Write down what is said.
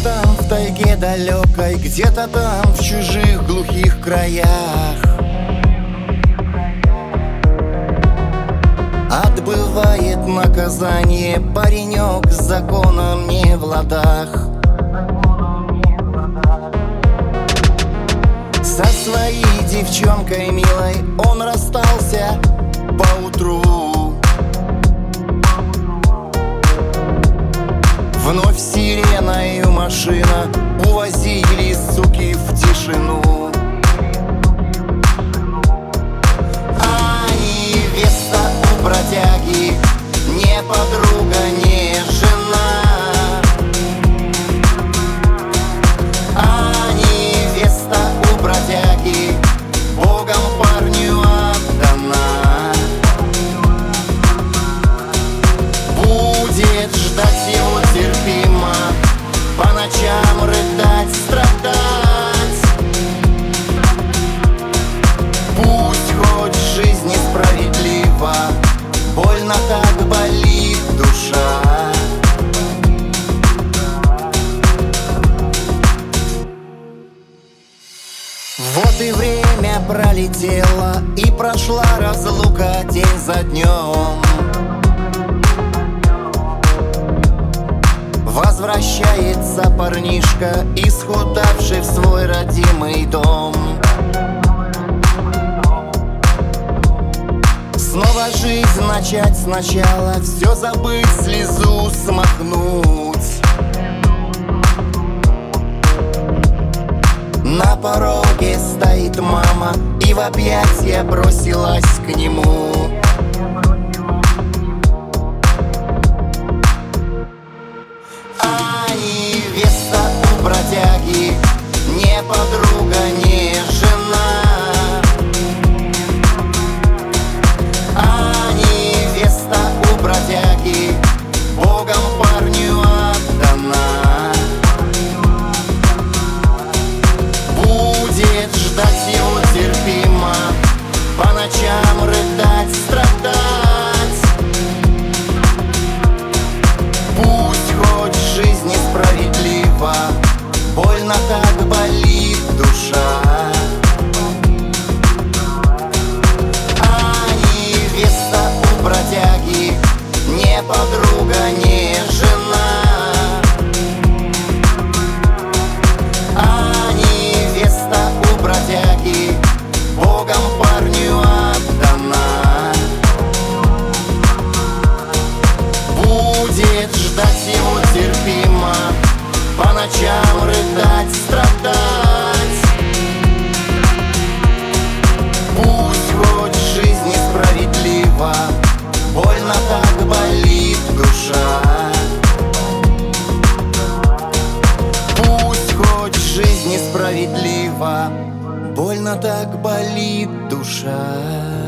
там в тайге далекой, где-то там в чужих глухих краях отбывает наказание паренек с законом не в ладах. Со своей девчонкой милой он расстался поутру. Вновь сиреною машина увозили, суки, в тишину. А невеста у бродяги не подруга, не жена. А невеста у бродяги Богом парню отдана. Будет ждать его терпимо, по ночам рыдать, страдать. Пусть хоть жизнь несправедлива, больно так болит душа. Вот и время пролетело, и прошла разлука день за днем. Возвращается парнишка, исхудавший в свой родимый дом. Снова жизнь начать сначала, все забыть, слезу смахнуть. На пороге стоит мама и в объятия бросилась к нему. А невеста у бродяги не подруга, не жена. А невеста у бродяги Богом парню отдана. Будет ждать его терпимо, по ночам рыдать, страдать. Пусть хоть жизнь несправедлива, больно так болит душа. А невеста у бродяги не подруга, не жена. А невеста у бродяги Богом парню отдана. Будет ждать его терпимо, по ночам рыдать, страдать. Пусть хоть жизнь несправедлива, больно так болит душа. Пусть хоть жизнь несправедлива, больно так болит душа.